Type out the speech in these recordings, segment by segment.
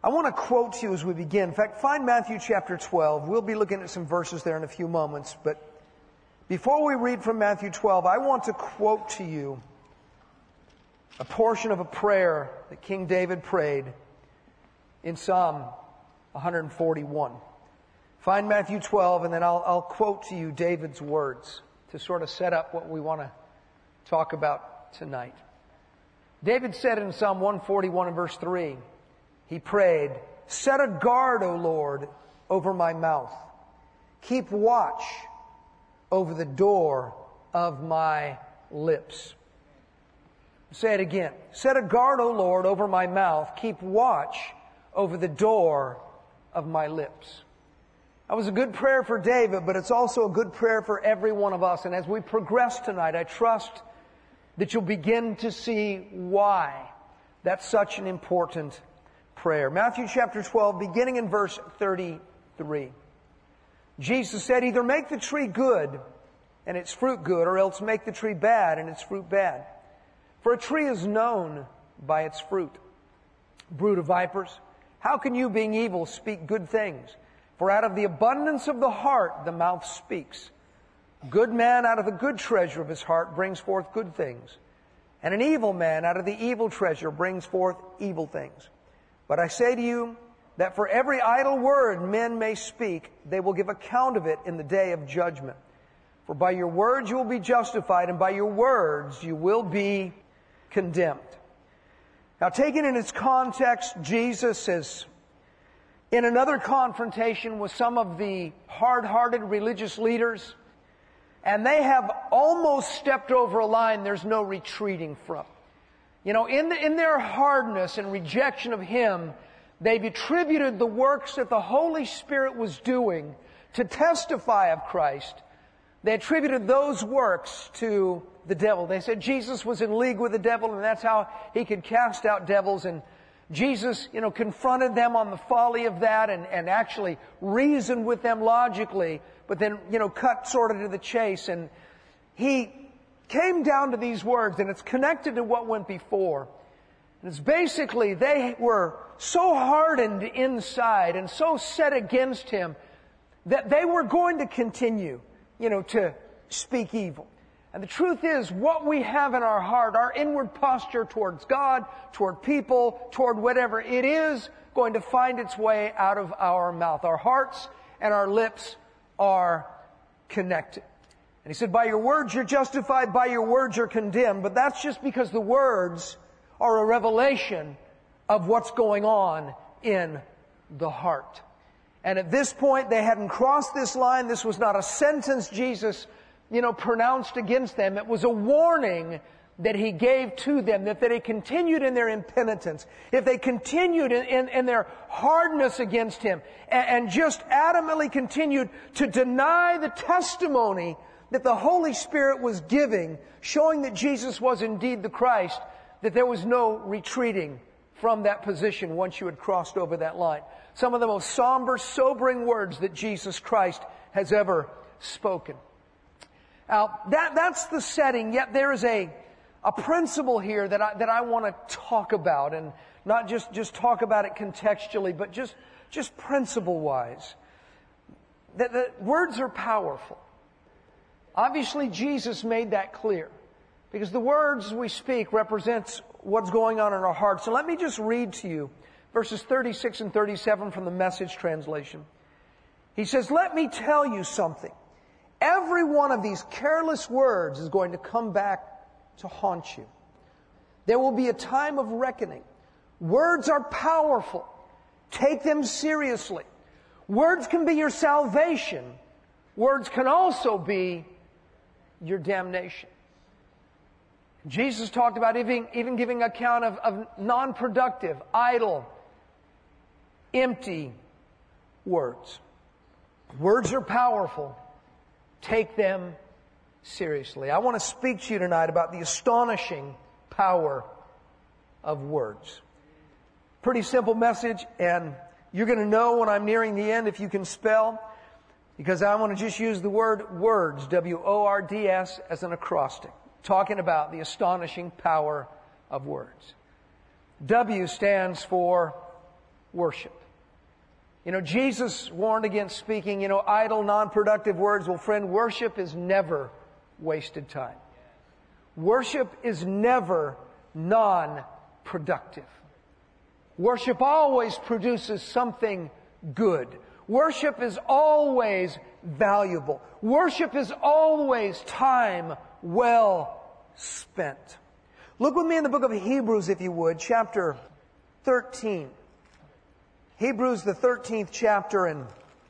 I want to quote to you as we begin. In fact, find Matthew chapter 12. We'll be looking at some verses there in a few moments. But before we read from Matthew 12, I want to quote to you a portion of a prayer that King David prayed in Psalm 141. Find Matthew 12, and then I'll quote to you David's words to sort of set up what we want to talk about tonight. David said in Psalm 141 and verse 3, he prayed, "Set a guard, O Lord, over my mouth. Keep watch over the door of my lips." Say it again. "Set a guard, O Lord, over my mouth. Keep watch over the door of my lips." That was a good prayer for David, but it's also a good prayer for every one of us. And as we progress tonight, I trust that you'll begin to see why that's such an important prayer. Matthew chapter 12, beginning in verse 33. Jesus said, "Either make the tree good and its fruit good, or else make the tree bad and its fruit bad. For a tree is known by its fruit. Brood of vipers, how can you, being evil, speak good things? For out of the abundance of the heart the mouth speaks. A good man out of the good treasure of his heart brings forth good things, and an evil man out of the evil treasure brings forth evil things. But I say to you that for every idle word men may speak, they will give account of it in the day of judgment. For by your words you will be justified, and by your words you will be condemned." Now, taken in its context, Jesus is in another confrontation with some of the hard-hearted religious leaders, and they have almost stepped over a line there's no retreating from. You know, in their hardness and rejection of Him, they've attributed the works that the Holy Spirit was doing to testify of Christ. They attributed those works to the devil. They said Jesus was in league with the devil, and that's how He could cast out devils. And Jesus, confronted them on the folly of that and actually reasoned with them logically, but then, cut sort of to the chase. And He came down to these words, and it's connected to what went before. And it's basically they were so hardened inside and so set against Him that they were going to continue, to speak evil. And the truth is, what we have in our heart, our inward posture towards God, toward people, toward whatever, it is going to find its way out of our mouth. Our hearts and our lips are connected. And He said, by your words you're justified, by your words you're condemned. But that's just because the words are a revelation of what's going on in the heart. And at this point, they hadn't crossed this line. This was not a sentence Jesus, pronounced against them. It was a warning that He gave to them, that they continued in their impenitence, if they continued in their hardness against Him, and just adamantly continued to deny the testimony that the Holy Spirit was giving, showing that Jesus was indeed the Christ, that there was no retreating from that position once you had crossed over that line. Some of the most somber, sobering words that Jesus Christ has ever spoken. Now, that's the setting, yet there is a principle here that I want to talk about, and not just talk about it contextually, but just principle-wise. That words are powerful. Obviously, Jesus made that clear, because the words we speak represents what's going on in our hearts. So let me just read to you verses 36 and 37 from the Message translation. He says, "Let me tell you something. Every one of these careless words is going to come back to haunt you. There will be a time of reckoning. Words are powerful. Take them seriously. Words can be your salvation. Words can also be your damnation." Jesus talked about even giving account of non-productive, idle, empty words. Words are powerful. Take them seriously. I want to speak to you tonight about the astonishing power of words. Pretty simple message, and you're going to know when I'm nearing the end if you can spell, because I want to just use the word words, W-O-R-D-S, as an acrostic, talking about the astonishing power of words. W stands for worship. Jesus warned against speaking, idle, non-productive words. Well, friend, worship is never wasted time. Worship is never non-productive. Worship always produces something good. Worship is always valuable. Worship is always time well spent. Look with me in the book of Hebrews, if you would, chapter 13. Hebrews, the 13th chapter, and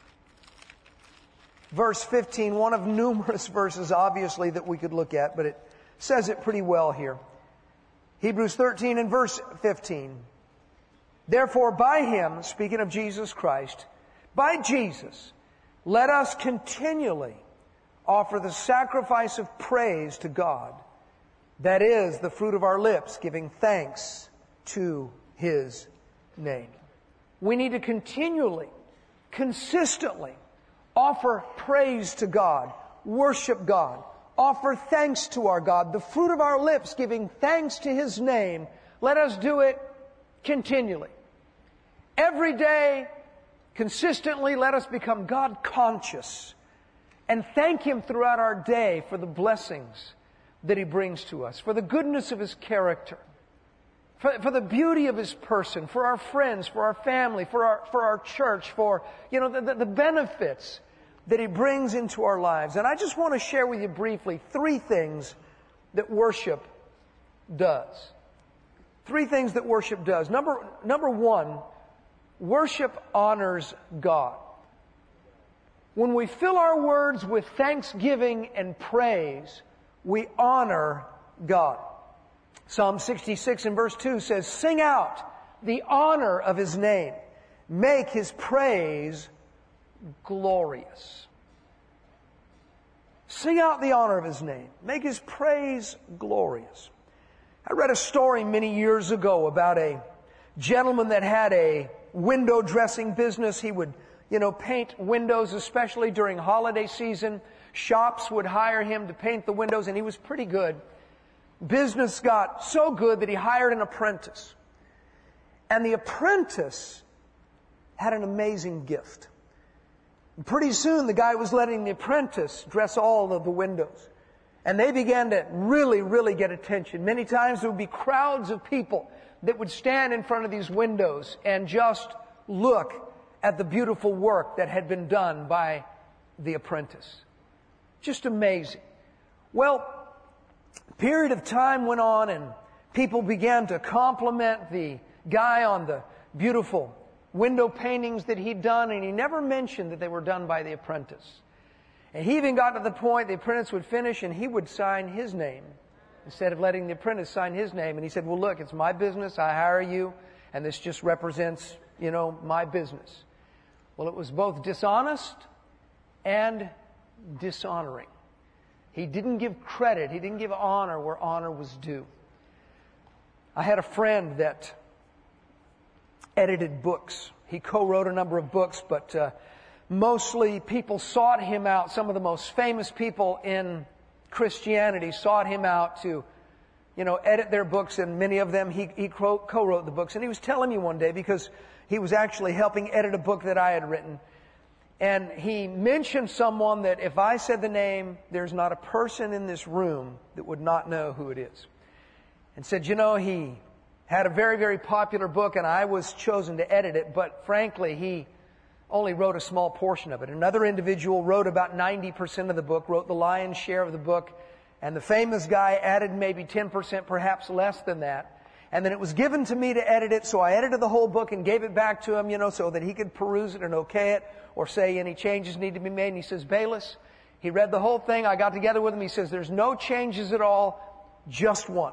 verse 15, one of numerous verses, obviously, that we could look at, but it says it pretty well here. Hebrews 13 and verse 15. Therefore, by Him, speaking of Jesus Christ, by Jesus, let us continually offer the sacrifice of praise to God, that is, the fruit of our lips, giving thanks to His name. We need to continually, consistently offer praise to God, worship God, offer thanks to our God, the fruit of our lips, giving thanks to His name. Let us do it continually. Every day, consistently, let us become God conscious and thank Him throughout our day for the blessings that He brings to us, for the goodness of His character, for the beauty of His person, for our friends, for our family, for our church, for the benefits that He brings into our lives. And I just want to share with you briefly 3 things that worship does. 3 things that worship does. Number 1, worship honors God. When we fill our words with thanksgiving and praise, we honor God. Psalm 66 and verse 2 says, sing out the honor of His name. Make His praise glorious. Sing out the honor of His name. Make His praise glorious. I read a story many years ago about a gentleman that had a window dressing business. He would, paint windows, especially during holiday season. Shops would hire him to paint the windows, and he was pretty good. Business got so good that he hired an apprentice. And the apprentice had an amazing gift. And pretty soon the guy was letting the apprentice dress all of the windows. And they began to really, really get attention. Many times there would be crowds of people that would stand in front of these windows and just look at the beautiful work that had been done by the apprentice. Just amazing. Well, a period of time went on and people began to compliment the guy on the beautiful window paintings that he'd done, and he never mentioned that they were done by the apprentice. And he even got to the point the apprentice would finish and he would sign his name instead of letting the apprentice sign his name. And he said, well, look, it's my business. I hire you, and this just represents, my business. Well, it was both dishonest and dishonoring. He didn't give credit. He didn't give honor where honor was due. I had a friend that edited books. He co-wrote a number of books, but mostly people sought him out. Some of the most famous people in Christianity sought him out to, edit their books, and many of them he co-wrote the books. And he was telling me one day, because he was actually helping edit a book that I had written, and he mentioned someone that if I said the name, there's not a person in this room that would not know who it is. And said, he had a very, very popular book, and I was chosen to edit it, but frankly, he only wrote a small portion of it. Another individual wrote about 90% of the book, wrote the lion's share of the book, and the famous guy added maybe 10%, perhaps less than that. And then it was given to me to edit it, so I edited the whole book and gave it back to him, so that he could peruse it and okay it, or say any changes need to be made. And he says, Bayless, he read the whole thing. I got together with him. He says, there's no changes at all, just one.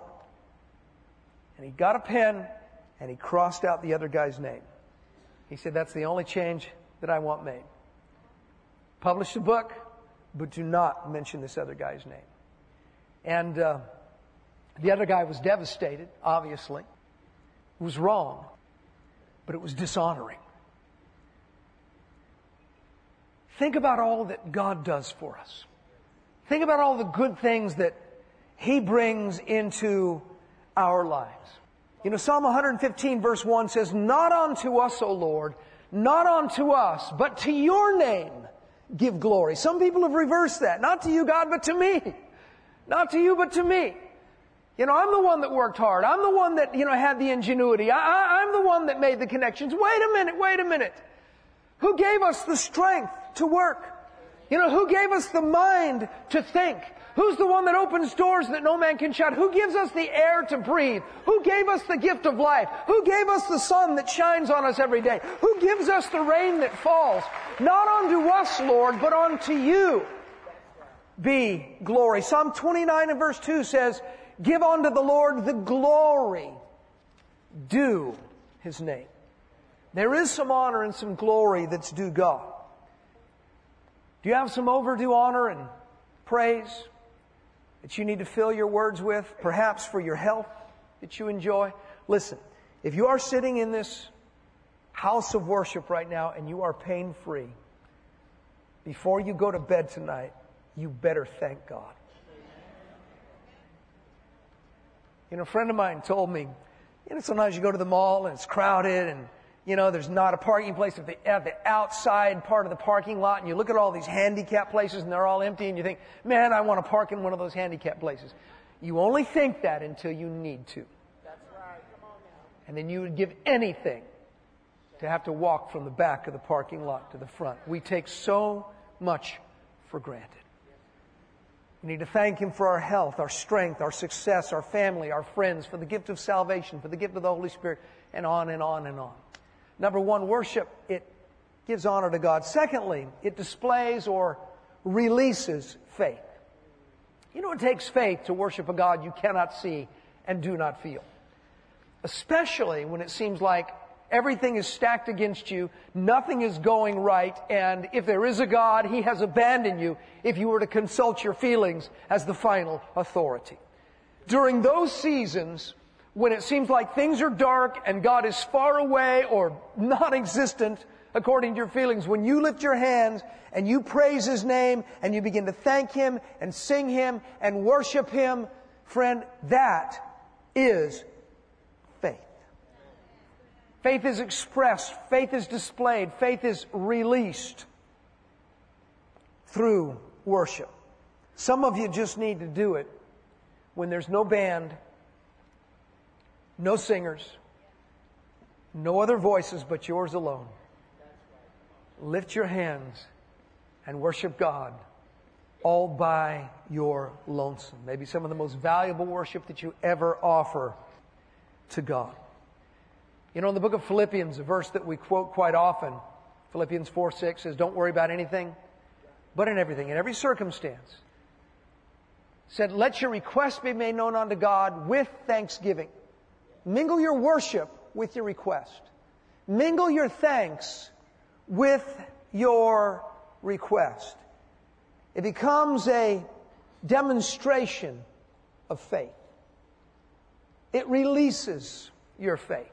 And he got a pen and he crossed out the other guy's name. He said, that's the only change that I want made. Publish the book, but do not mention this other guy's name. And the other guy was devastated, obviously. It was wrong, but it was dishonoring. Think about all that God does for us. Think about all the good things that He brings into our lives. You know, Psalm 115 verse 1 says, "Not unto us, O Lord, not unto us, but to your name give glory." Some people have reversed that. Not to you, God, but to me. Not to you, but to me. You know, I'm the one that worked hard. I'm the one that, had the ingenuity. I'm the one that made the connections. Wait a minute. Who gave us the strength to work? Who gave us the mind to think? Who's the one that opens doors that no man can shut? Who gives us the air to breathe? Who gave us the gift of life? Who gave us the sun that shines on us every day? Who gives us the rain that falls? Not unto us, Lord, but unto you be glory. Psalm 29 and verse 2 says, "Give unto the Lord the glory due His name." There is some honor and some glory that's due God. Do you have some overdue honor and praise that you need to fill your words with, perhaps for your health that you enjoy? Listen, if you are sitting in this house of worship right now and you are pain-free, before you go to bed tonight, you better thank God. A friend of mine told me, sometimes you go to the mall and it's crowded and, there's not a parking place at the outside part of the parking lot, and you look at all these handicap places and they're all empty and you think, man, I want to park in one of those handicap places. You only think that until you need to. That's right. Come on now. And then you would give anything to have to walk from the back of the parking lot to the front. We take so much for granted. We need to thank Him for our health, our strength, our success, our family, our friends, for the gift of salvation, for the gift of the Holy Spirit, and on and on and on. Number one, worship, it gives honor to God. Secondly, it displays or releases faith. It takes faith to worship a God you cannot see and do not feel. Especially when it seems like everything is stacked against you, nothing is going right, and if there is a God, He has abandoned you if you were to consult your feelings as the final authority. During those seasons, when it seems like things are dark and God is far away or non-existent according to your feelings, when you lift your hands and you praise His name and you begin to thank Him and sing Him and worship Him, friend, that is faith. Faith is expressed, faith is displayed, faith is released through worship. Some of you just need to do it when there's no band, no singers, no other voices but yours alone. Lift your hands and worship God all by your lonesome. Maybe some of the most valuable worship that you ever offer to God. In the book of Philippians, a verse that we quote quite often, Philippians 4:6 says, "Don't worry about anything, but in everything, in every circumstance." Said, "Let your requests be made known unto God with thanksgiving." Mingle your worship with your request. Mingle your thanks with your request. It becomes a demonstration of faith. It releases your faith.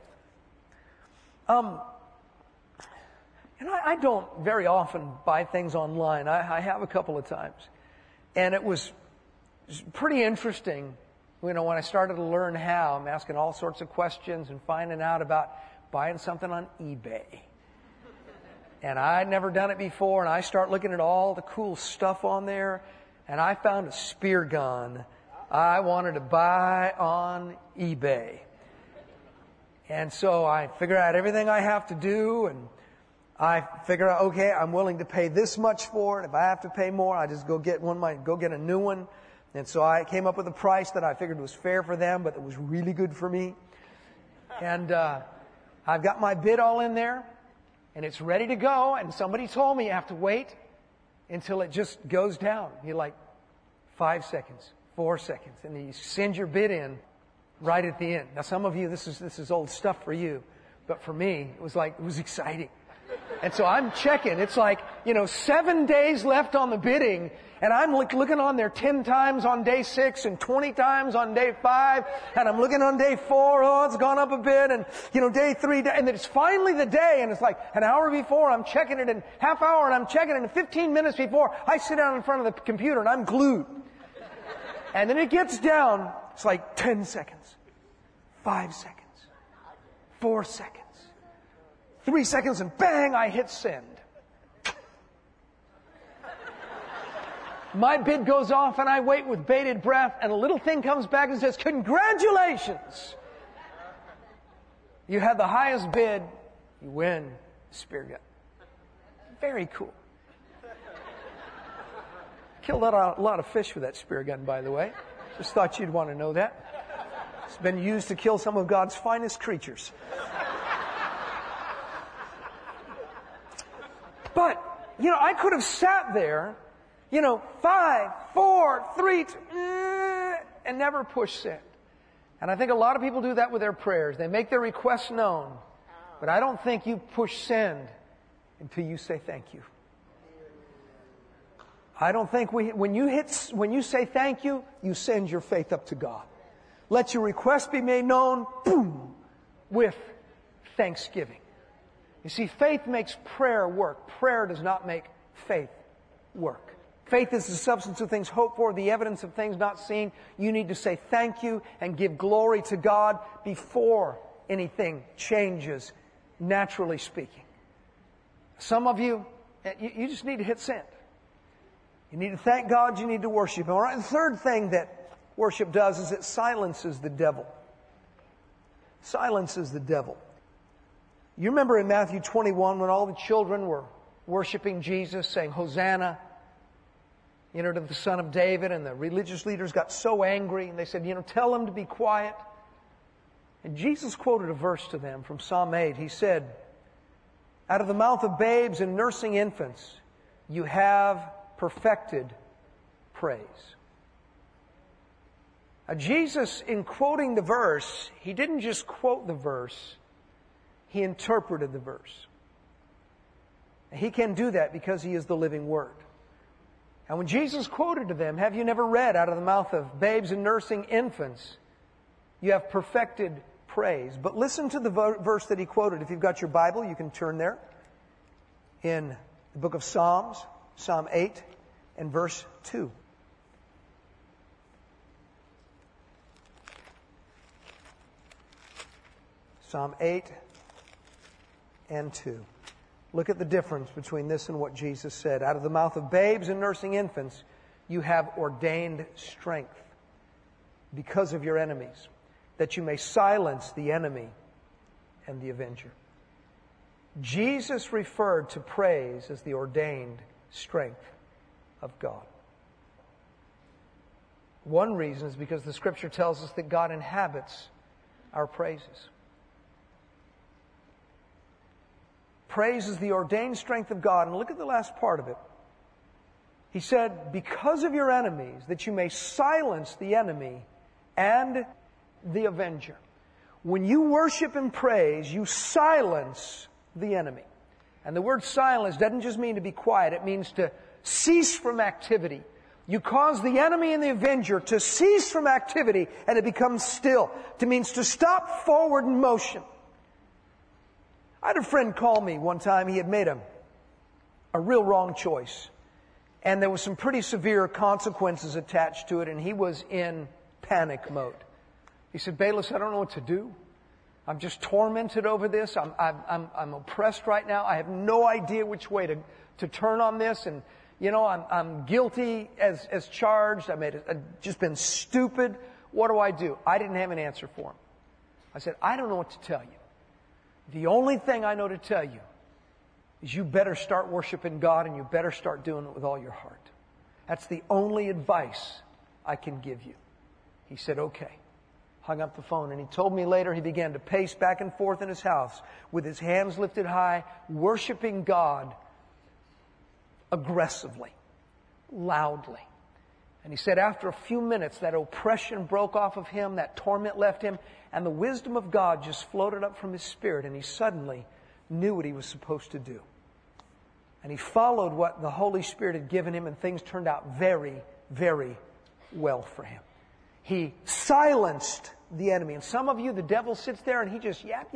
I don't very often buy things online. I have a couple of times. And it was pretty interesting, when I started to learn how. I'm asking all sorts of questions and finding out about buying something on eBay. And I'd never done it before, and I start looking at all the cool stuff on there, and I found a spear gun I wanted to buy on eBay. And so I figure out everything I have to do, and I figure out, okay, I'm willing to pay this much for it. If I have to pay more, I just go get a new one. And so I came up with a price that I figured was fair for them, but it was really good for me. And I've got my bid all in there, and it's ready to go. And somebody told me you have to wait until it just goes down. You're like 5 seconds, 4 seconds, and then you send your bid in right at the end. Now, some of you, this is old stuff for you, but for me, it was exciting. And so I'm checking. It's like, 7 days left on the bidding, and I'm looking on there 10 times on day 6 and 20 times on day 5, and I'm looking on day 4, oh, it's gone up a bit, and, day 3, and then it's finally the day, and it's like an hour before, I'm checking it, and half hour, and I'm checking it, and 15 minutes before, I sit down in front of the computer, and I'm glued. And then it gets down, it's like 10 seconds, 5 seconds, 4 seconds. 3 seconds and bang, I hit send. My bid goes off and I wait with bated breath and a little thing comes back and says, congratulations! You had the highest bid, you win spear gun. Very cool. Killed a lot of fish with that spear gun, by the way. Just thought you'd want to know that. It's been used to kill some of God's finest creatures. But, I could have sat there, 5, 4, 3, 2, and never pushed send. And I think a lot of people do that with their prayers. They make their requests known. But I don't think you push send until you say thank you. I don't think when you say thank you, you send your faith up to God. Let your request be made known, boom, with thanksgiving. You see, faith makes prayer work. Prayer does not make faith work. Faith is the substance of things hoped for, the evidence of things not seen. You need to say thank you and give glory to God before anything changes, naturally speaking. Some of you just need to hit send. You need to thank God, you need to worship Him. All right, the third thing that worship does is it silences the devil. Silences the devil. You remember in Matthew 21 when all the children were worshiping Jesus, saying, Hosanna, to the Son of David, and the religious leaders got so angry, and they said, tell them to be quiet. And Jesus quoted a verse to them from Psalm 8. He said, out of the mouth of babes and nursing infants, you have perfected praise. Now, Jesus, in quoting the verse, He didn't just quote the verse, He interpreted the verse. He can do that because He is the living Word. And when Jesus quoted to them, have you never read out of the mouth of babes and nursing infants, you have perfected praise. But listen to the verse that He quoted. If you've got your Bible, you can turn there. In the book of Psalms, Psalm 8 and verse 2. Psalm 8 and 2. Look at the difference between this and what Jesus said. Out of the mouth of babes and nursing infants, you have ordained strength because of your enemies, that you may silence the enemy and the avenger. Jesus referred to praise as the ordained strength of God. One reason is because the Scripture tells us that God inhabits our praises. Praise is the ordained strength of God. And look at the last part of it. He said, because of your enemies, that you may silence the enemy and the avenger. When you worship and praise, you silence the enemy. And the word silence doesn't just mean to be quiet. It means to cease from activity. You cause the enemy and the avenger to cease from activity and it becomes still. It means to stop forward in motion. I had a friend call me one time. He had made a real wrong choice. And there was some pretty severe consequences attached to it, and he was in panic mode. He said, Bayless, I don't know what to do. I'm just tormented over this. I'm oppressed right now. I have no idea which way to turn on this. And, I'm guilty as charged. I've just been stupid. What do I do? I didn't have an answer for him. I said, I don't know what to tell you. The only thing I know to tell you is you better start worshiping God and you better start doing it with all your heart. That's the only advice I can give you. He said, okay. Hung up the phone, and he told me later he began to pace back and forth in his house with his hands lifted high, worshiping God aggressively, loudly. And he said after a few minutes that oppression broke off of him, that torment left him, and the wisdom of God just floated up from his spirit, and he suddenly knew what he was supposed to do. And he followed what the Holy Spirit had given him, and things turned out very, very well for him. He silenced the enemy. And some of you, the devil sits there and he just yap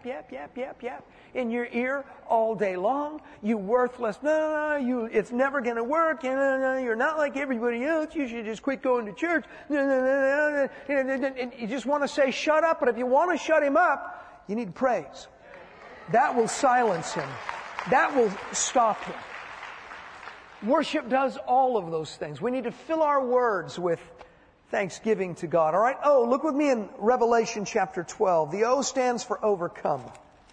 in your ear all day long. You worthless. No, it's never going to work. No, you're not like everybody else. You should just quit going to church. And you just want to say shut up. But if you want to shut him up, You need praise. That will silence him. That will stop him. Worship does all of those things. We need to fill our words with thanksgiving to God. All right? Oh, look with me in Revelation chapter 12. The O stands for overcome.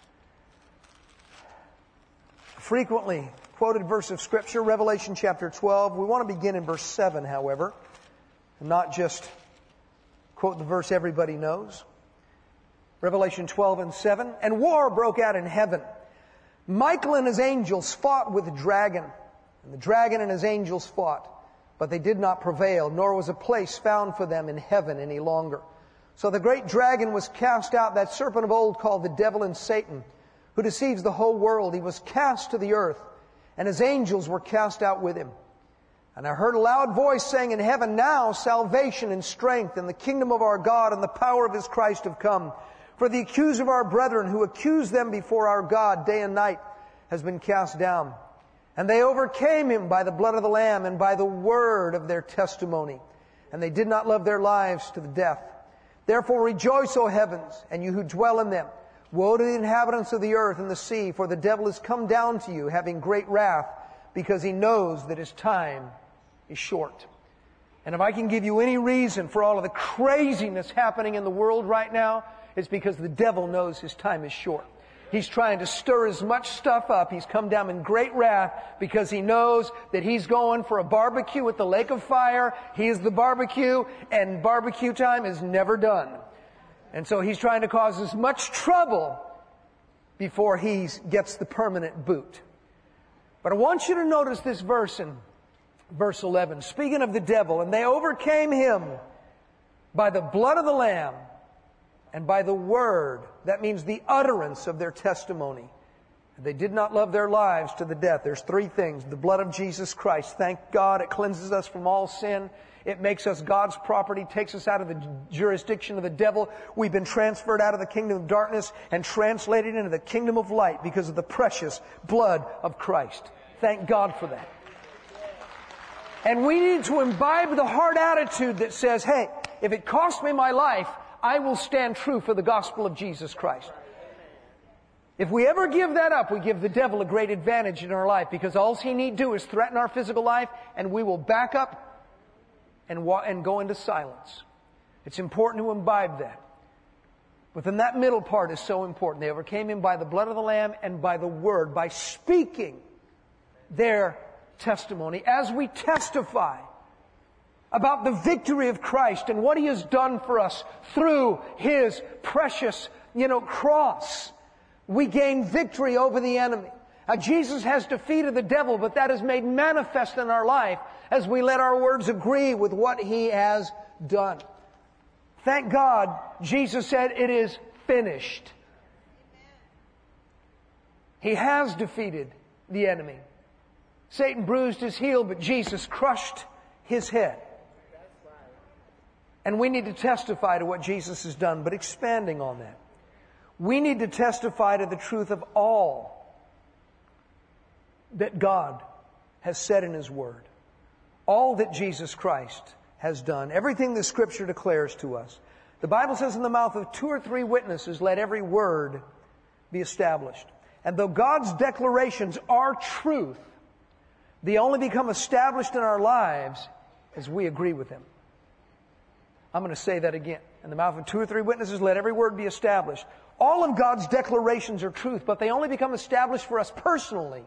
Frequently quoted verse of Scripture, Revelation chapter 12. We want to begin in verse 7, however, and not just quote the verse everybody knows. Revelation 12 and 7. And war broke out in heaven. Michael and his angels fought with the dragon, and the dragon and his angels fought. But they did not prevail, nor was a place found for them in heaven any longer. So the great dragon was cast out, that serpent of old called the devil and Satan, who deceives the whole world. He was cast to the earth, and his angels were cast out with him. And I heard a loud voice saying in heaven, now salvation and strength and the kingdom of our God and the power of his Christ have come. For the accuser of our brethren who accused them before our God day and night has been cast down. And they overcame him by the blood of the Lamb and by the word of their testimony. And they did not love their lives to the death. Therefore rejoice, O heavens, and you who dwell in them. Woe to the inhabitants of the earth and the sea, for the devil is come down to you, having great wrath, because he knows that his time is short. And if I can give you any reason for all of the craziness happening in the world right now, it's because the devil knows his time is short. He's trying to stir as much stuff up. He's come down in great wrath because he knows that he's going for a barbecue at the lake of fire. He is the barbecue, and barbecue time is never done. And so he's trying to cause as much trouble before he gets the permanent boot. But I want you to notice this verse in verse 11. Speaking of the devil, and they overcame him by the blood of the Lamb and by the word, that means the utterance of their testimony. They did not love their lives to the death. There's three things. The blood of Jesus Christ. Thank God it cleanses us from all sin. It makes us God's property, takes us out of the jurisdiction of the devil. We've been transferred out of the kingdom of darkness and translated into the kingdom of light because of the precious blood of Christ. Thank God for that. And we need to imbibe the hard attitude that says, hey, if it costs me my life, I will stand true for the gospel of Jesus Christ. If we ever give that up, we give the devil a great advantage in our life, because all he need do is threaten our physical life, and we will back up and go into silence. It's important to imbibe that. But then that middle part is so important. They overcame him by the blood of the Lamb and by the word, by speaking their testimony. As we testify about the victory of Christ and what he has done for us through his precious, cross, we gain victory over the enemy. Now, Jesus has defeated the devil, but that is made manifest in our life as we let our words agree with what he has done. Thank God, Jesus said, it is finished. He has defeated the enemy. Satan bruised his heel, but Jesus crushed his head. And we need to testify to what Jesus has done, but expanding on that. We need to testify to the truth of all that God has said in his word. All that Jesus Christ has done. Everything the Scripture declares to us. The Bible says in the mouth of 2 or 3 witnesses, let every word be established. And though God's declarations are truth, they only become established in our lives as we agree with them. I'm going to say that again. In the mouth of 2 or 3 witnesses, let every word be established. All of God's declarations are truth, but they only become established for us personally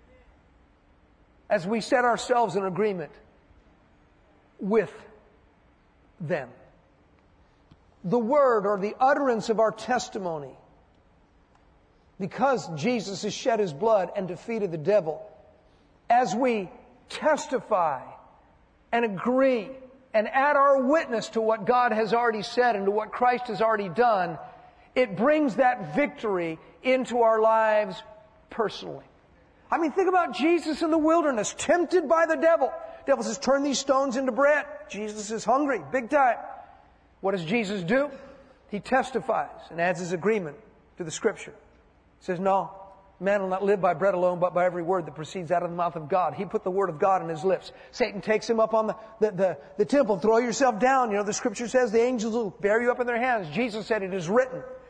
as we set ourselves in agreement with them. The word or the utterance of our testimony, because Jesus has shed his blood and defeated the devil, as we testify and agree and add our witness to what God has already said and to what Christ has already done, it brings that victory into our lives personally. I mean, think about Jesus in the wilderness, tempted by the devil. The devil says, turn these stones into bread. Jesus is hungry, big time. What does Jesus do? He testifies and adds his agreement to the Scripture. He says, no, man will not live by bread alone, but by every word that proceeds out of the mouth of God. He put the word of God in his lips. Satan takes him up on the temple. Throw yourself down. The Scripture says the angels will bear you up in their hands. Jesus said, it is written.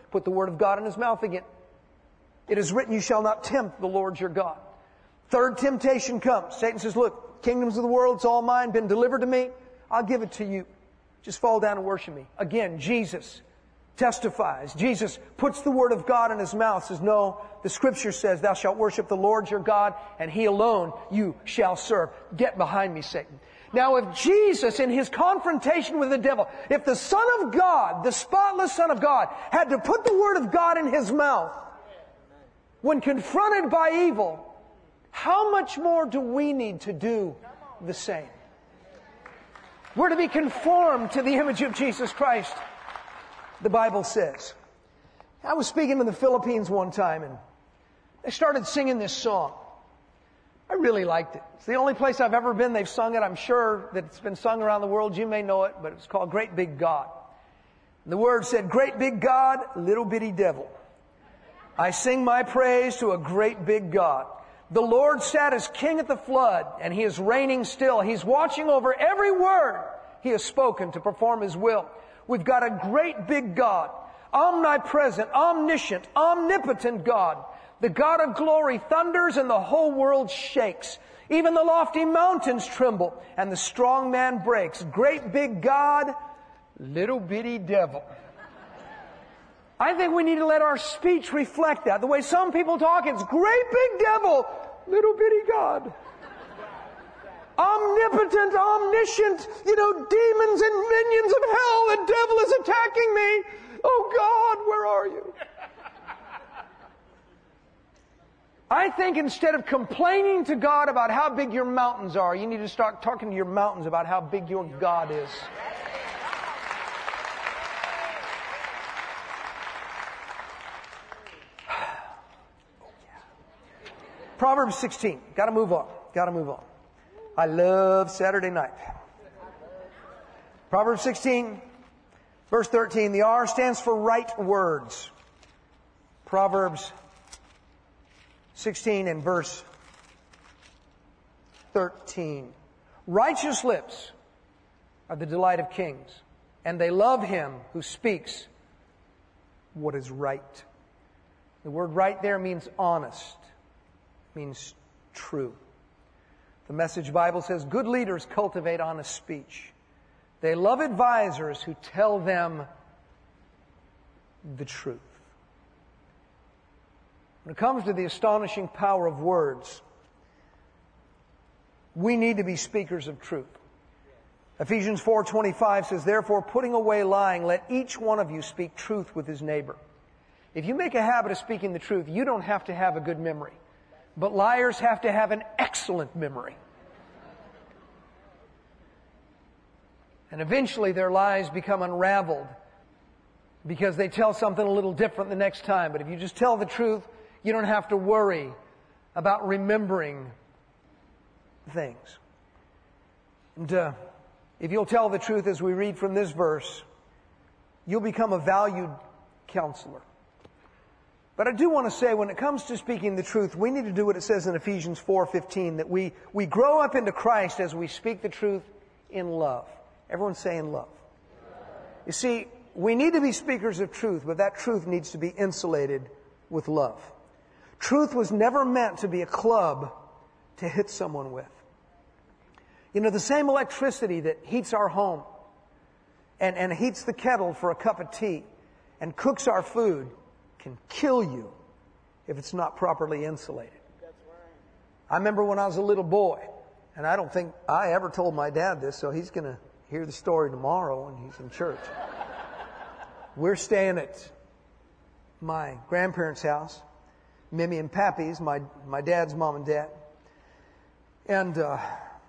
put the word of God in his mouth again. It is written, you shall not tempt the Lord your God. Third temptation comes. Satan says, look, kingdoms of the world, it's all mine, been delivered to me. I'll give it to you. Just fall down and worship me. Again, Jesus testifies. Jesus puts the word of God in his mouth, says, no, the scripture says, thou shalt worship the Lord your God, and he alone you shall serve. Get behind me, Satan. Now, if Jesus, in his confrontation with the devil, if the Son of God, the spotless Son of God, had to put the word of God in his mouth when confronted by evil, how much more do we need to do the same? We're to be conformed to the image of Jesus Christ, the Bible says. I was speaking in the Philippines one time, and they started singing this song. I really liked it. It's the only place I've ever been they've sung it. I'm sure that it's been sung around the world. You may know it, but it's called Great Big God. And the word said, great big God, little bitty devil. I sing my praise to a great big God. The Lord sat as king at the flood, and he is reigning still. He's watching over every word he has spoken to perform his will. We've got a great big God, omnipresent, omniscient, omnipotent God. The God of glory thunders and the whole world shakes. Even the lofty mountains tremble and the strong man breaks. Great big God, little bitty devil. I think we need to let our speech reflect that. The way some people talk, it's great big devil, little bitty God. Omnipotent, omniscient, demons and minions of hell, the devil is attacking me. Oh God, where are you? I think instead of complaining to God about how big your mountains are, you need to start talking to your mountains about how big your God is. Proverbs 16. Got to move on. I love Saturday night. Proverbs 16, verse 13. The R stands for right words. Proverbs 16 and verse 13. Righteous lips are the delight of kings, and they love him who speaks what is right. The word right there means honest, means true. The Message Bible says, good leaders cultivate honest speech. They love advisors who tell them the truth. When it comes to the astonishing power of words, we need to be speakers of truth. Ephesians 4:25 says, therefore, putting away lying, let each one of you speak truth with his neighbor. If you make a habit of speaking the truth, you don't have to have a good memory. But liars have to have an excellent memory. And eventually their lies become unraveled because they tell something a little different the next time. But if you just tell the truth, you don't have to worry about remembering things. And if you'll tell the truth as we read from this verse, you'll become a valued counselor. But I do want to say, when it comes to speaking the truth, we need to do what it says in Ephesians 4:15, that we grow up into Christ as we speak the truth in love. Everyone say in love. You see, we need to be speakers of truth, but that truth needs to be insulated with love. Truth was never meant to be a club to hit someone with. The same electricity that heats our home and heats the kettle for a cup of tea and cooks our food can kill you if it's not properly insulated. I remember when I was a little boy, and I don't think I ever told my dad this, so he's going to hear the story tomorrow when he's in church. We're staying at my grandparents' house, Mimi and Pappy's, my dad's mom and dad. And it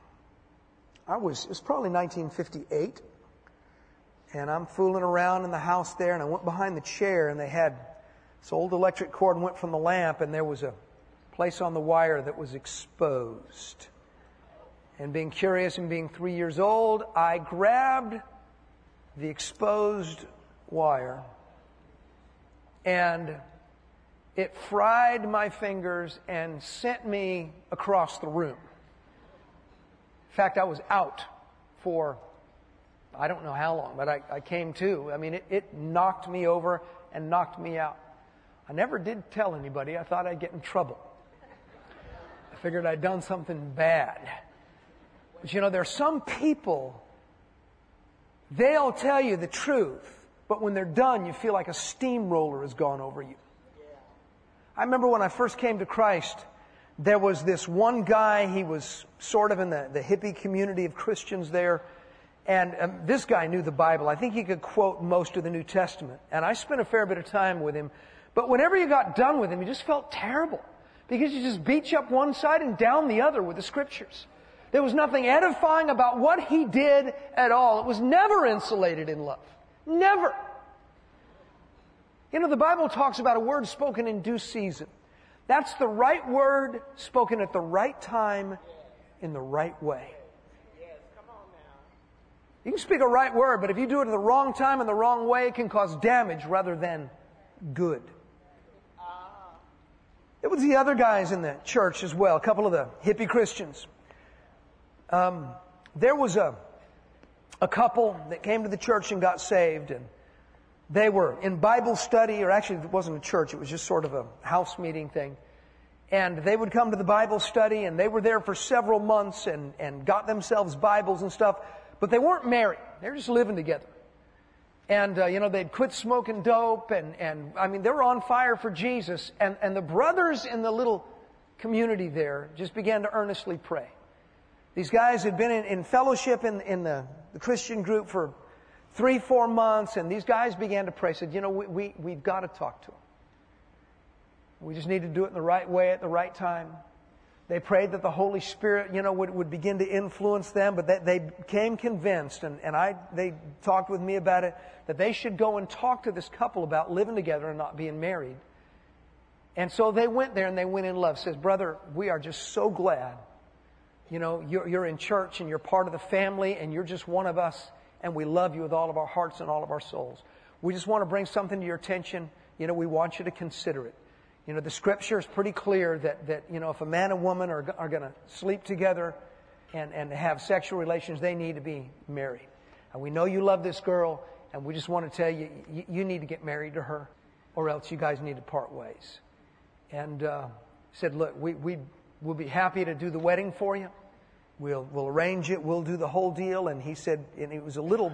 was probably 1958, and I'm fooling around in the house there, and I went behind the chair, and they had this old electric cord and went from the lamp, and there was a place on the wire that was exposed. And being curious and being 3 years old, I grabbed the exposed wire, and it fried my fingers and sent me across the room. In fact, I was out for I don't know how long, but I came to. I mean, it knocked me over and knocked me out. I never did tell anybody. I thought I'd get in trouble. I figured I'd done something bad. But you know, there are some people, they'll tell you the truth, but when they're done, you feel like a steamroller has gone over you. I remember when I first came to Christ, there was this one guy, he was sort of in the hippie community of Christians there, and this guy knew the Bible. I think he could quote most of the New Testament, and I spent a fair bit of time with him. But whenever you got done with him, you just felt terrible, because he just beat you up one side and down the other with the Scriptures. There was nothing edifying about what he did at all. It was never insulated in love. Never. You know, the Bible talks about a word spoken in due season. That's the right word spoken at the right time in the right way. You can speak a right word, but if you do it at the wrong time and the wrong way, it can cause damage rather than good. It was the other guys in the church as well, a couple of the hippie Christians. There was a couple that came to the church and got saved, and they were in Bible study, or actually it wasn't a church, it was just sort of a house meeting thing. And they would come to the Bible study, and they were there for several months and got themselves Bibles and stuff, but they weren't married. They were just living together. And, they'd quit smoking dope, and I mean, they were on fire for Jesus. And the brothers in the little community there just began to earnestly pray. These guys had been in fellowship in the Christian group for 3-4 months, and these guys began to pray. Said, we've got to talk to him. We just need to do it in the right way at the right time. They prayed that the Holy Spirit, would begin to influence them, but they became convinced, and they talked with me about it, that they should go and talk to this couple about living together and not being married. And so they went there and they went in love. Says, brother, we are just so glad. You're in church and you're part of the family and you're just one of us, and we love you with all of our hearts and all of our souls. We just want to bring something to your attention. We want you to consider it. The Scripture is pretty clear that if a man and woman are going to sleep together and have sexual relations, they need to be married. And we know you love this girl, and we just want to tell you, you need to get married to her, or else you guys need to part ways. And said, look, we'll be happy to do the wedding for you. We'll arrange it. We'll do the whole deal. And he said, and it was a little,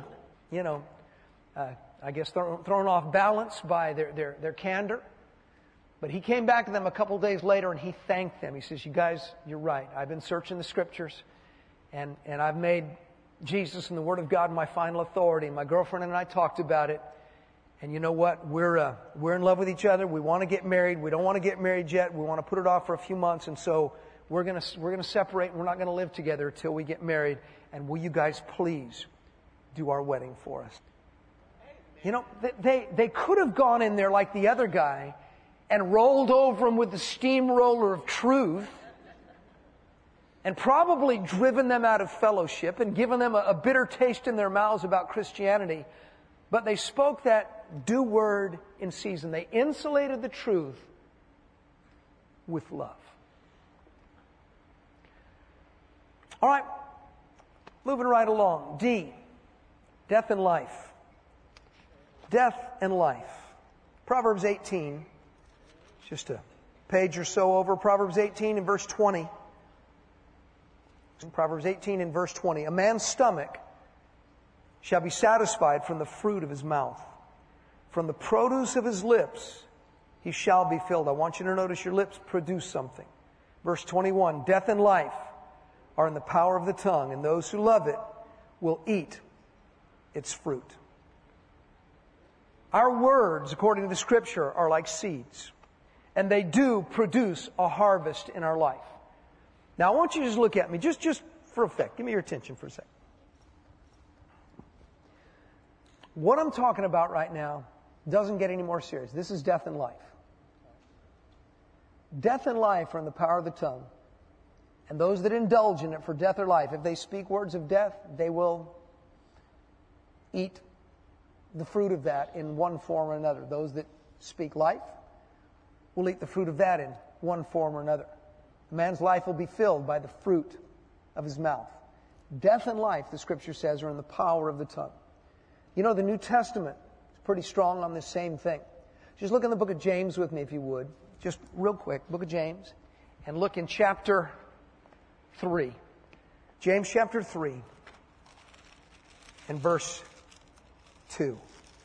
I guess thrown off balance by their candor. But he came back to them a couple days later and he thanked them. He says, you guys, you're right. I've been searching the Scriptures, and I've made Jesus and the Word of God my final authority. My girlfriend and I talked about it. And you know what? We're in love with each other. We want to get married. We don't want to get married yet. We want to put it off for a few months. And so we're going to separate. And we're not going to live together until we get married. And will you guys please do our wedding for us? They could have gone in there like the other guy and rolled over him with the steamroller of truth and probably driven them out of fellowship and given them a bitter taste in their mouths about Christianity. But they spoke that due word in season. They insulated the truth with love. All right, moving right along. D, death and life. Death and life. Proverbs 18. Just a page or so over. Proverbs 18 and verse 20. Proverbs 18 and verse 20. A man's stomach shall be satisfied from the fruit of his mouth. From the produce of his lips he shall be filled. I want you to notice your lips produce something. Verse 21. Death and life are in the power of the tongue, and those who love it will eat its fruit. Our words, according to the Scripture, are like seeds. And they do produce a harvest in our life. Now, I want you to just look at me, just for effect. Give me your attention for a second. What I'm talking about right now doesn't get any more serious. This is death and life. Death and life are in the power of the tongue. And those that indulge in it for death or life, if they speak words of death, they will eat the fruit of that in one form or another. Those that speak life will eat the fruit of that in one form or another. A man's life will be filled by the fruit of his mouth. Death and life, the Scripture says, are in the power of the tongue. The New Testament is pretty strong on this same thing. Just look in the book of James with me, if you would. Just real quick, book of James. And look in chapter 3. James chapter 3 and verse 2.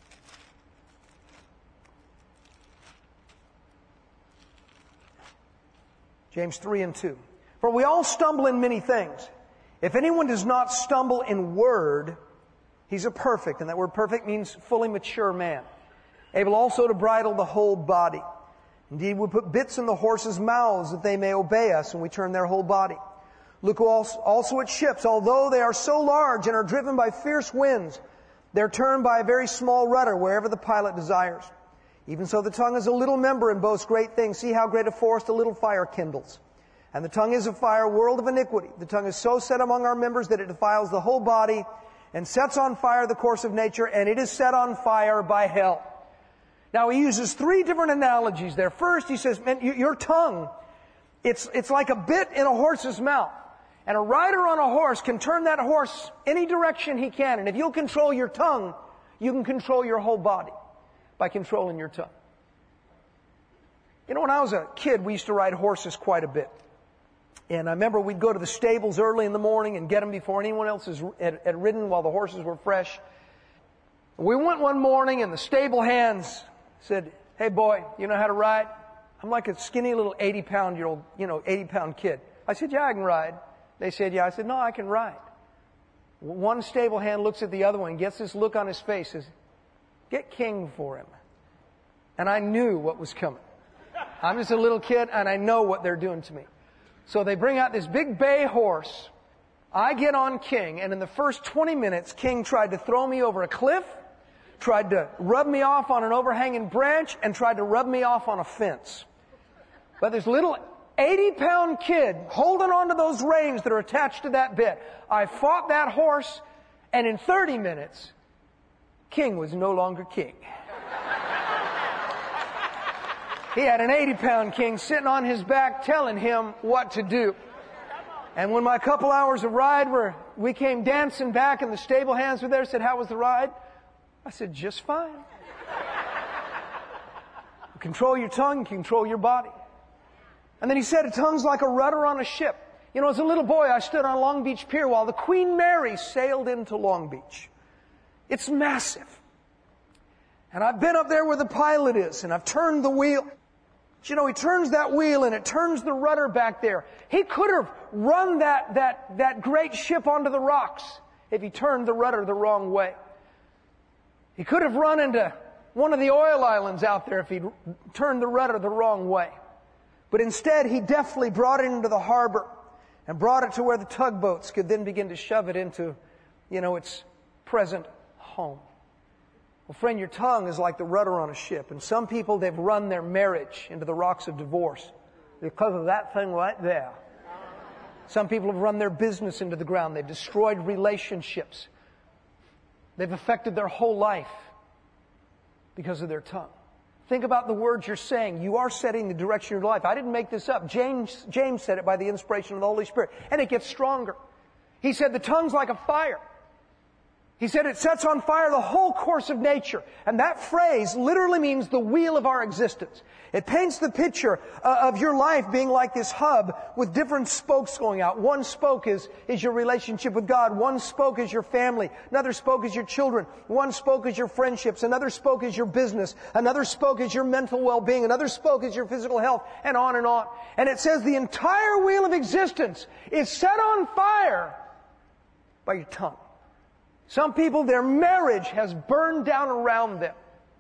James 3 and 2. For we all stumble in many things. If anyone does not stumble in word, he's a perfect. And that word perfect means fully mature man. Able also to bridle the whole body. Indeed, we put bits in the horses' mouths that they may obey us, and we turn their whole body. Look also at ships. Although they are so large and are driven by fierce winds, they're turned by a very small rudder wherever the pilot desires. Even so, the tongue is a little member and boasts great things. See how great a forest a little fire kindles. And the tongue is a fire, world of iniquity. The tongue is so set among our members that it defiles the whole body and sets on fire the course of nature, and it is set on fire by hell. Now, he uses 3 different analogies there. First, he says, man, your tongue, it's like a bit in a horse's mouth. And a rider on a horse can turn that horse any direction he can. And if you'll control your tongue, you can control your whole body by controlling your tongue. You know, when I was a kid, we used to ride horses quite a bit. And I remember we'd go to the stables early in the morning and get them before anyone else had ridden while the horses were fresh. We went one morning and the stable hands said, hey boy, you know how to ride? I'm like a skinny little 80-pound kid. I said, yeah, I can ride. They said, yeah. I said, no, I can ride. One stable hand looks at the other one, gets this look on his face, says, get King for him. And I knew what was coming. I'm just a little kid and I know what they're doing to me. So they bring out this big bay horse. I get on King, and in the first 20 minutes, King tried to throw me over a cliff, tried to rub me off on an overhanging branch, and tried to rub me off on a fence. But this little 80-pound kid holding on to those reins that are attached to that bit, I fought that horse, and in 30 minutes, King was no longer king. He had an 80-pound king sitting on his back telling him what to do. And when my couple hours of ride we came dancing back and the stable hands were there, said, how was the ride? I said, just fine. Control your tongue, control your body. And then he said, a tongue's like a rudder on a ship. You know, as a little boy, I stood on Long Beach Pier while the Queen Mary sailed into Long Beach. It's massive. And I've been up there where the pilot is, and I've turned the wheel. But you know, he turns that wheel and it turns the rudder back there. He could have run that great ship onto the rocks if he turned the rudder the wrong way. He could have run into one of the oil islands out there if he'd turned the rudder the wrong way. But instead, he deftly brought it into the harbor and brought it to where the tugboats could then begin to shove it into, its present home. Well, friend, your tongue is like the rudder on a ship. And some people, they've run their marriage into the rocks of divorce because of that thing right there. Some people have run their business into the ground. They've destroyed relationships. They've affected their whole life because of their tongue. Think about the words you're saying. You are setting the direction of your life. I didn't make this up. James said it by the inspiration of the Holy Spirit. And it gets stronger. He said the tongue's like a fire. He said it sets on fire the whole course of nature. And that phrase literally means the wheel of our existence. It paints the picture of your life being like this hub with different spokes going out. One spoke is your relationship with God. One spoke is your family. Another spoke is your children. One spoke is your friendships. Another spoke is your business. Another spoke is your mental well-being. Another spoke is your physical health, and on and on. And it says the entire wheel of existence is set on fire by your tongue. Some people, their marriage has burned down around them.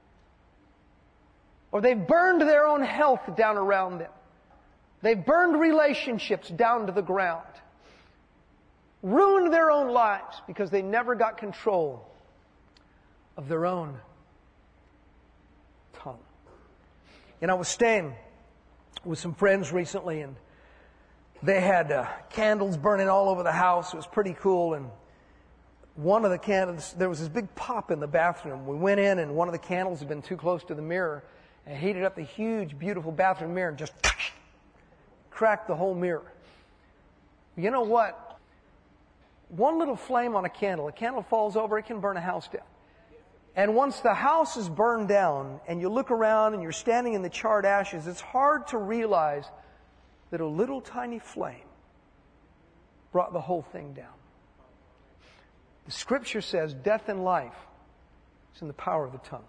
Or they've burned their own health down around them. They've burned relationships down to the ground. Ruined their own lives because they never got control of their own tongue. And I was staying with some friends recently, and they had candles burning all over the house. It was pretty cool, and one of the candles, there was this big pop in the bathroom. We went in, and one of the candles had been too close to the mirror and heated up the huge, beautiful bathroom mirror and just cracked the whole mirror. You know what? One little flame on a candle falls over, it can burn a house down. And once the house is burned down and you look around and you're standing in the charred ashes, it's hard to realize that a little tiny flame brought the whole thing down. The Scripture says death and life is in the power of the tongue.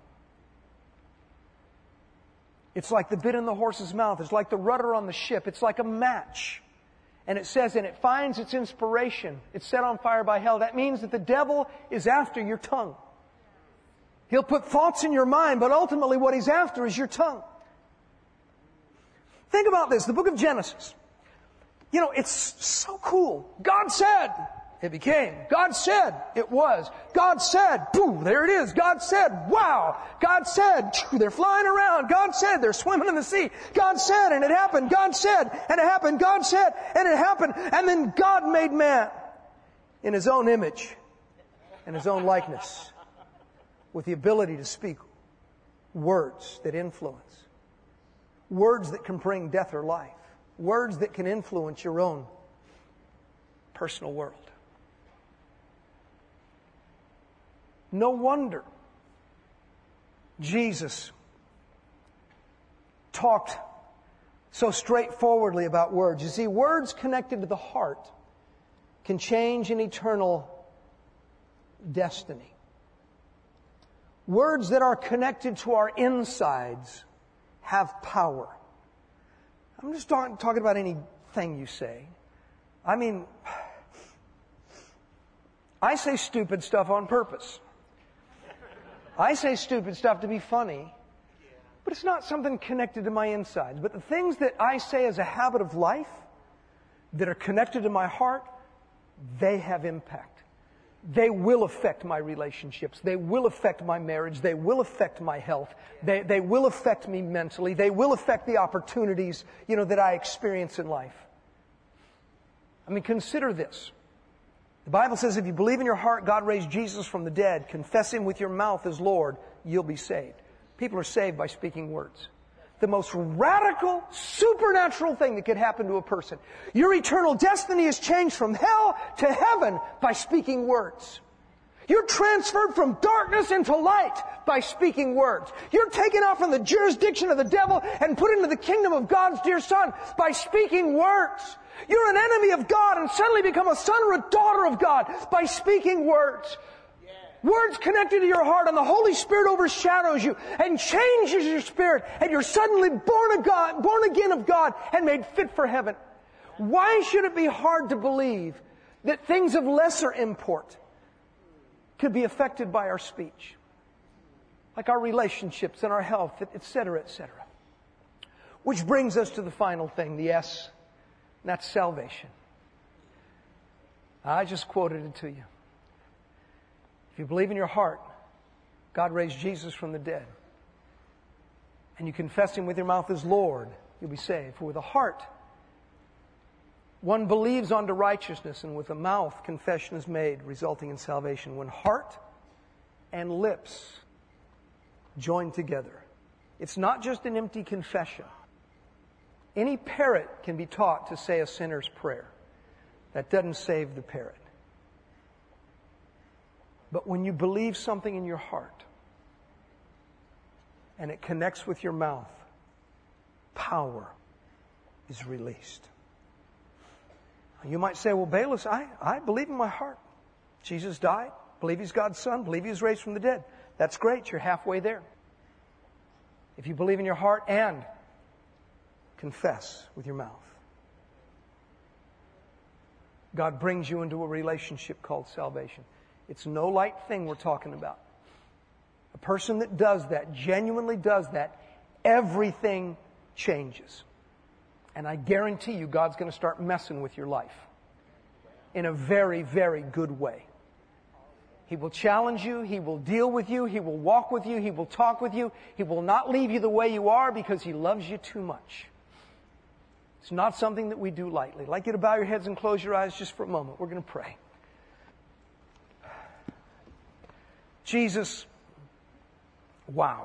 It's like the bit in the horse's mouth. It's like the rudder on the ship. It's like a match. And it says, and it finds its inspiration. It's set on fire by hell. That means that the devil is after your tongue. He'll put thoughts in your mind, but ultimately what he's after is your tongue. Think about this, the book of Genesis. You know, it's so cool. God said, it became. God said, it was. God said, boom, there it is. God said, wow. God said, they're flying around. God said, they're swimming in the sea. God said, and it happened. God said, and it happened. God said, and it happened. And then God made man in His own image and His own likeness, with the ability to speak words that influence, words that can bring death or life, words that can influence your own personal world. No wonder Jesus talked so straightforwardly about words. You see, words connected to the heart can change an eternal destiny. Words that are connected to our insides have power. I'm just talking about anything you say. I mean, I say stupid stuff on purpose. I say stupid stuff to be funny, but it's not something connected to my insides. But the things that I say as a habit of life that are connected to my heart, they have impact. They will affect my relationships. They will affect my marriage. They will affect my health. They will affect me mentally. They will affect the opportunities, that I experience in life. I mean, consider this. The Bible says if you believe in your heart God raised Jesus from the dead, confess Him with your mouth as Lord, you'll be saved. People are saved by speaking words. The most radical, supernatural thing that could happen to a person. Your eternal destiny is changed from hell to heaven by speaking words. You're transferred from darkness into light by speaking words. You're taken out from the jurisdiction of the devil and put into the kingdom of God's dear Son by speaking words. You're an enemy of God and suddenly become a son or a daughter of God by speaking words. Words connected to your heart, and the Holy Spirit overshadows you and changes your spirit, and you're suddenly born again of God and made fit for heaven. Why should it be hard to believe that things of lesser import could be affected by our speech? Like our relationships and our health, etc., etc. Which brings us to the final thing, the S, and that's salvation. I just quoted it to you. If you believe in your heart, God raised Jesus from the dead, and you confess Him with your mouth as Lord, you'll be saved. For with the heart, one believes unto righteousness, and with the mouth, confession is made, resulting in salvation. When heart and lips join together, it's not just an empty confession. Any parrot can be taught to say a sinner's prayer. That doesn't save the parrot. But when you believe something in your heart and it connects with your mouth, power is released. You might say, well, Bayless, I believe in my heart. Jesus died. Believe He's God's Son. Believe He was raised from the dead. That's great. You're halfway there. If you believe in your heart and confess with your mouth, God brings you into a relationship called salvation. It's no light thing we're talking about. A person that does that, genuinely does that, everything changes. And I guarantee you God's going to start messing with your life in a very, very good way. He will challenge you. He will deal with you. He will walk with you. He will talk with you. He will not leave you the way you are because He loves you too much. It's not something that we do lightly. I'd like you to bow your heads and close your eyes just for a moment. We're going to pray. Jesus, wow.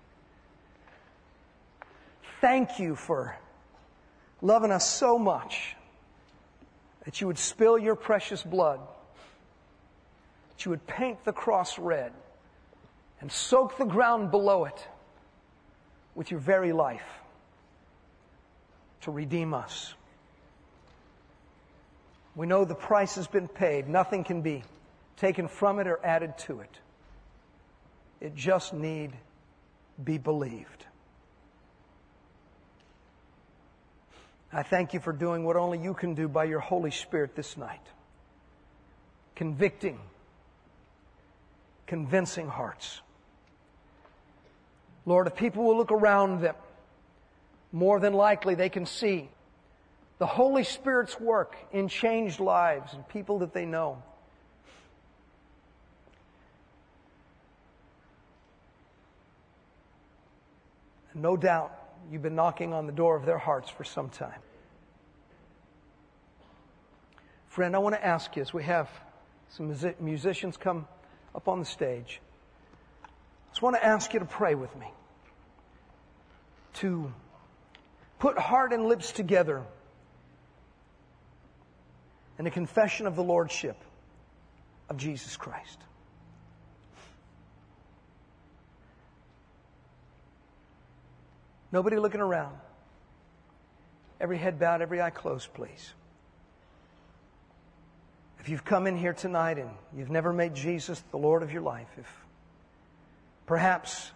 Thank You for loving us so much that You would spill Your precious blood, that You would paint the cross red, and soak the ground below it with your very life to redeem us. We know the price has been paid. Nothing can be taken from it or added to it. It just need be believed. I thank you for doing what only you can do by your Holy Spirit this night. Convicting, convincing hearts. Lord, if people will look around them, more than likely they can see the Holy Spirit's work in changed lives and people that they know. And no doubt you've been knocking on the door of their hearts for some time. Friend, I want to ask you, as we have some musicians come up on the stage, I just want to ask you to pray with me. To put heart and lips together in a confession of the Lordship of Jesus Christ. Nobody looking around. Every head bowed, every eye closed, please. If you've come in here tonight and you've never made Jesus the Lord of your life, if perhaps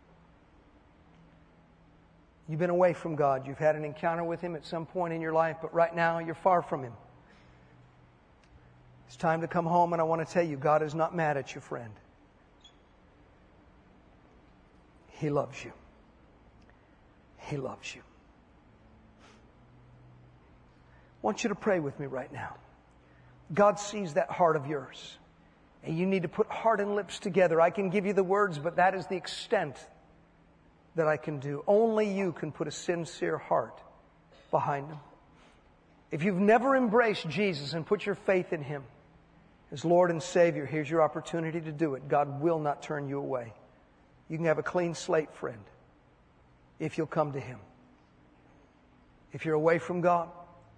you've been away from God, you've had an encounter with Him at some point in your life, but right now you're far from Him. It's time to come home, and I want to tell you, God is not mad at you, friend. He loves you. He loves you. I want you to pray with me right now. God sees that heart of yours. And you need to put heart and lips together. I can give you the words, but that is the extent that I can do. Only you can put a sincere heart behind them. If you've never embraced Jesus and put your faith in Him as Lord and Savior, here's your opportunity to do it. God will not turn you away. You can have a clean slate, friend, if you'll come to Him. If you're away from God,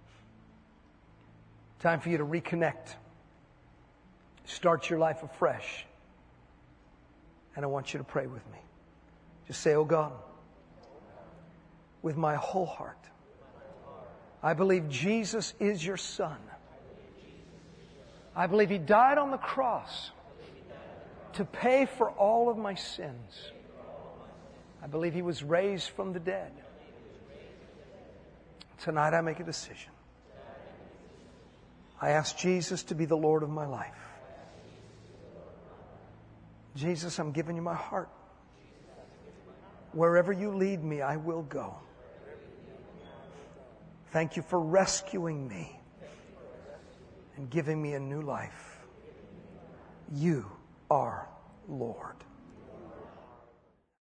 time for you to reconnect. Start your life afresh. And I want you to pray with me. Just say, oh God, with my whole heart, I believe Jesus is your Son. I believe He died on the cross to pay for all of my sins. I believe He was raised from the dead. Tonight I make a decision. I ask Jesus to be the Lord of my life. Jesus, I'm giving you my heart. Wherever you lead me, I will go. Thank you for rescuing me and giving me a new life. You are Lord.